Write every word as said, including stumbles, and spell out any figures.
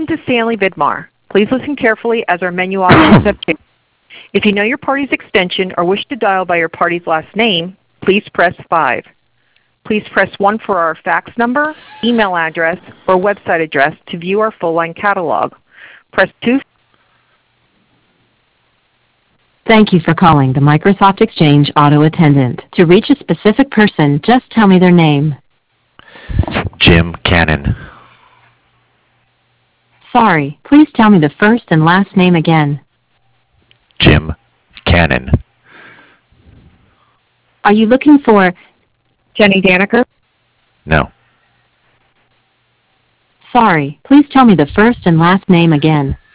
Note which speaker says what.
Speaker 1: to Stanley Vidmar. Please listen carefully as our menu options have changed. If you know your party's extension or wish to dial by your party's last name, please press five. Please press one for our fax number, email address, or website address to view our full-line catalog. Press two.
Speaker 2: Thank you for calling the Microsoft Exchange auto attendant. To reach a specific person, just tell me their name.
Speaker 3: Jim Cannon.
Speaker 2: Sorry, please tell me the first and last name again.
Speaker 3: Jim Cannon.
Speaker 2: Are you looking for
Speaker 1: Jenny Danaker?
Speaker 3: No.
Speaker 2: Sorry, please tell me the first and last name again.